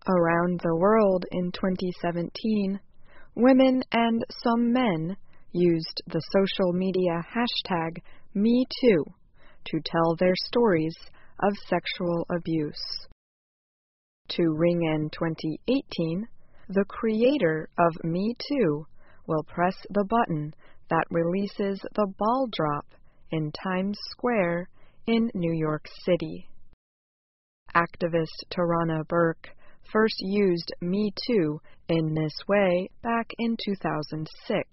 Around the world in 2017, women and some men used the social media hashtag #MeToo to tell their stories of sexual abuse. To ring in 2018, the creator of #MeToo will press the button that releases the ball drop in Times Square in New York City. Activist Tarana Burke first used #MeToo in this way back in 2006.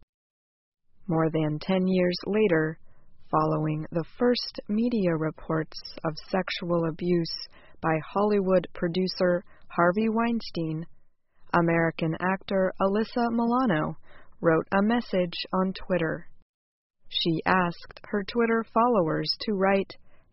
More than 10 years later, following the first media reports of sexual abuse by Hollywood producer Harvey Weinstein, American actor Alyssa Milano wrote a message on Twitter. She asked her Twitter followers to write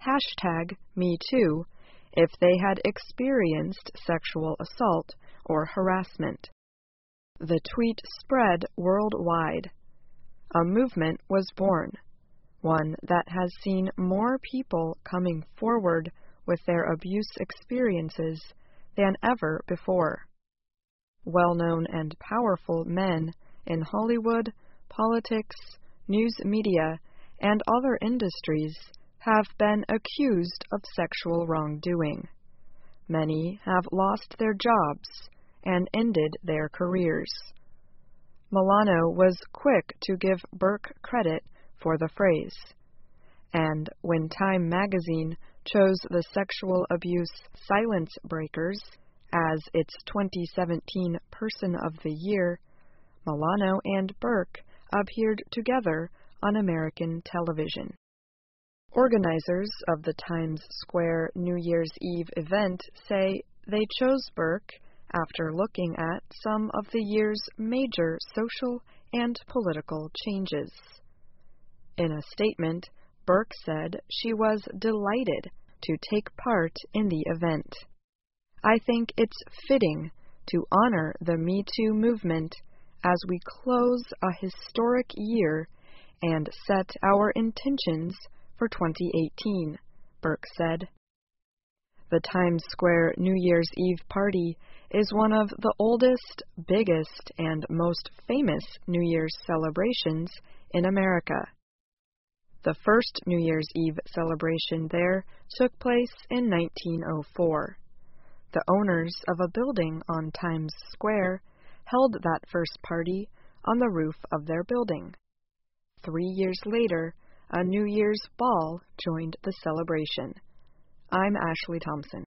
#MeToo if they had experienced sexual assault or harassment. The tweet spread worldwide. A movement was born, one that has seen more people coming forward with their abuse experiences than ever before. Well-known and powerful men in Hollywood, politics, news media, and other industries have been accused of sexual wrongdoing. Many have lost their jobs and ended their careers. Milano was quick to give Burke credit for the phrase, and when Time magazine chose the Sexual Abuse Silence Breakers as its 2017 Person of the Year, Milano and Burke appeared together on American television. Organizers of the Times Square New Year's Eve event say they chose Burke after looking at some of the year's major social and political changes. In a statement, Burke said she was delighted to take part in the event. "I think it's fitting to honor the #MeToo movement as we close a historic year and set our intentions for 2018, Burke said. The Times Square New Year's Eve party is one of the oldest, biggest, and most famous New Year's celebrations in America. The first New Year's Eve celebration there took place in 1904. The owners of a building on Times Square held that first party on the roof of their building. 3 years later, a New Year's ball joined the celebration. I'm Ashley Thompson.